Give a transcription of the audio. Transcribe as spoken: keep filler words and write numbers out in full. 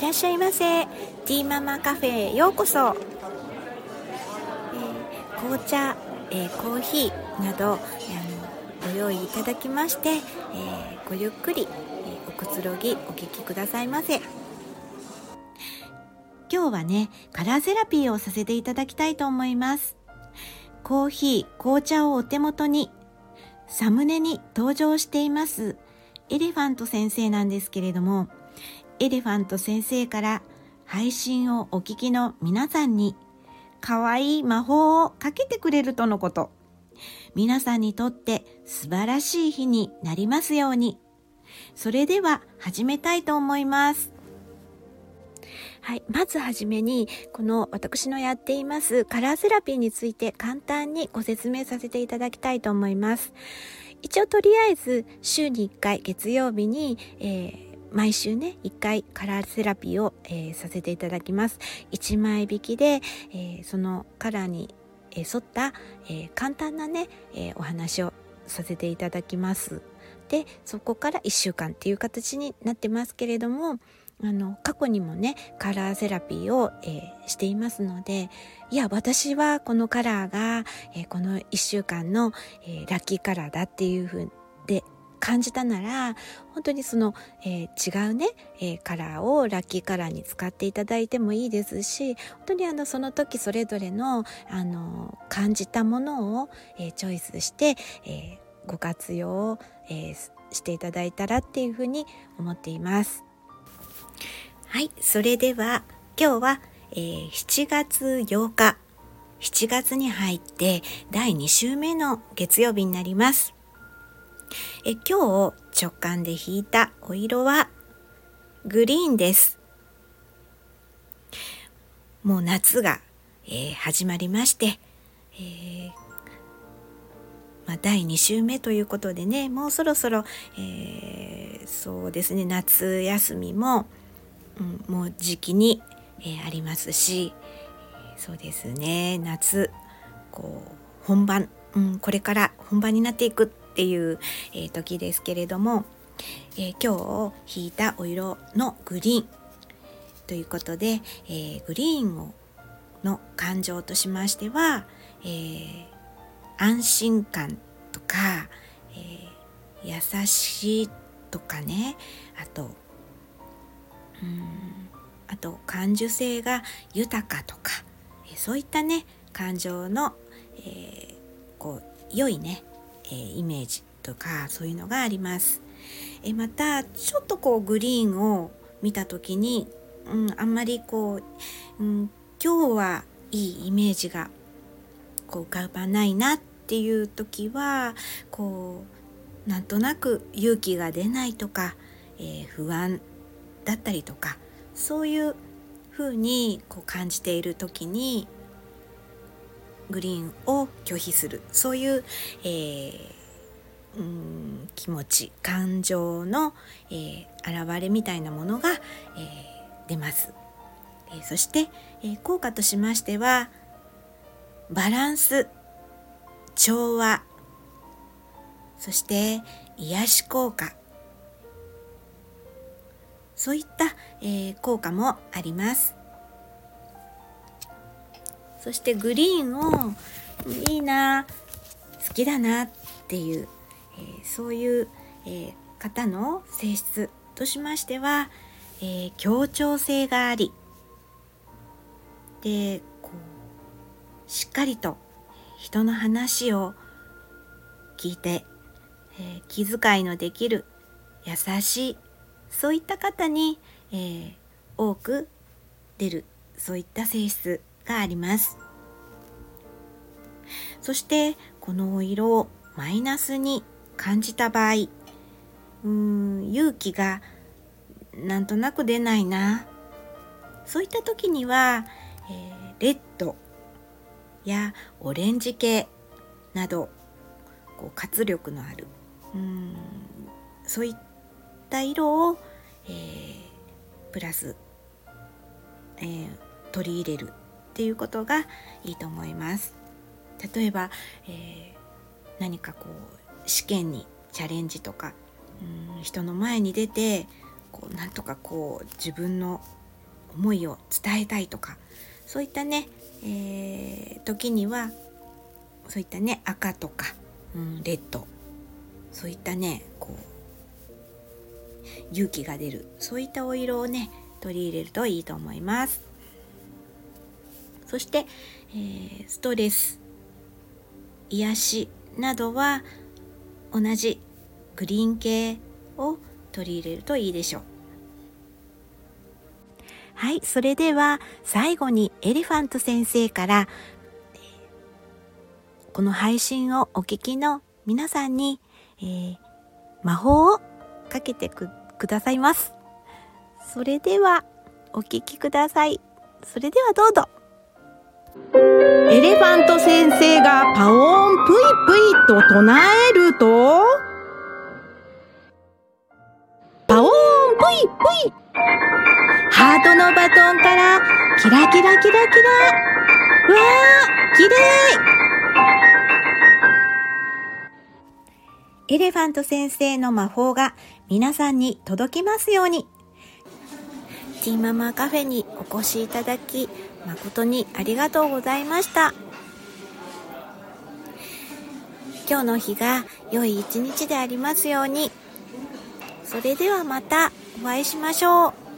らっしゃいませ。ティーママカフェへようこそ。えー、紅茶、えー、コーヒーなど、えー、ご用意いただきまして、えー、ごゆっくり、えー、おくつろぎお聞きくださいませ。今日はね、カラーセラピーをさせていただきたいと思います。コーヒー、紅茶をお手元に、サムネに登場していますエレファント先生なんですけれども、エレファント先生から配信をお聞きの皆さんに可愛い魔法をかけてくれるとのこと。皆さんにとって素晴らしい日になりますように。それでは始めたいと思います。はい、まずはじめにこの私のやっていますカラーセラピーについて簡単にご説明させていただきたいと思います。一応とりあえず週にいっかい月曜日に、えー毎週ねいっかいカラーセラピーを、えー、させていただきます。いちまい引きで、えー、そのカラーに、えー、沿った、えー、簡単なね、えー、お話をさせていただきます。でそこからいっしゅうかんっていう形になってますけれども、あの過去にもねカラーセラピーを、えー、していますので、いや私はこのカラーが、えー、このいっしゅうかんの、えー、ラッキーカラーだっていう風で感じたなら、本当にその、えー、違うね、えー、カラーをラッキーカラーに使っていただいてもいいですし、本当にあのその時それぞれの、あの感じたものを、えー、チョイスして、えー、ご活用を、えー、していただいたらっていうふうに思っています。はい、それでは今日は、えー、しちがつようか、しちがつに入ってだいに週目の月曜日になります。え今日直感で引いたお色はグリーンです。もう夏が、えー、始まりまして、えーまあ、だいに週目ということでね、もうそろそろ、えー、そうですね、夏休みも、うん、もう時期に、えー、ありますし、そうですね、夏こう本番、うん、これから本番になっていくっていう、えー、時ですけれども、えー、今日引いたお色のグリーンということで、えー、グリーンをの感情としましては、えー、安心感とか、えー、優しいとかね、あとうんあと感受性が豊かとか、えー、そういったね感情の、えー、こう良いね、えー、イメージとかそういうのがあります。えまたちょっとこうグリーンを見た時に、うん、あんまりこう、うん、今日はいいイメージがこう浮かばないなっていう時は、こうなんとなく勇気が出ないとか、えー、不安だったりとか、そういう風にこう感じている時にグリーンを拒否する、そういう、えーうん、気持ち感情の、えー、現れみたいなものが、えー、出ます。えー、そして、えー、効果としましてはバランス、調和、そして癒し効果、そういった、えー、効果もあります。そしてグリーンをいいな、好きだなっていう、えー、そういう、えー、方の性質としましては、えー、協調性があり、でこうしっかりと人の話を聞いて、えー、気遣いのできる優しい、そういった方に、えー、多く出る、そういった性質があります。そしてこのお色をマイナスに感じた場合、うーん勇気がなんとなく出ないな、そういった時には、えー、レッドやオレンジ系などこう活力のある、うーんそういった色を、えー、プラス、えー、取り入れるっていうことがいいと思います。例えば、えー、何かこう試験にチャレンジとか、うん人の前に出てこうなんとかこう自分の思いを伝えたいとか、そういったね、えー、時にはそういったね赤とか、うん、レッド、そういったねこう勇気が出る、そういったお色をね取り入れるといいと思います。そして、えー、ストレス、癒しなどは同じグリーン系を取り入れるといいでしょう。はい、それでは最後にエレファント先生からこの配信をお聞きの皆さんに、えー、魔法をかけて く, くださいます。それではお聞きください。それではどうぞ。 エレファント先生がパオーンプイプイと唱えると、パオーンプイプイ、ハートのバトンからキラキラキラキラ、わー、きれい。エレファント先生の魔法が皆さんに届きますように。ティーママカフェにお越しいただき誠にありがとうございました。今日の日が良い一日でありますように。それではまたお会いしましょう。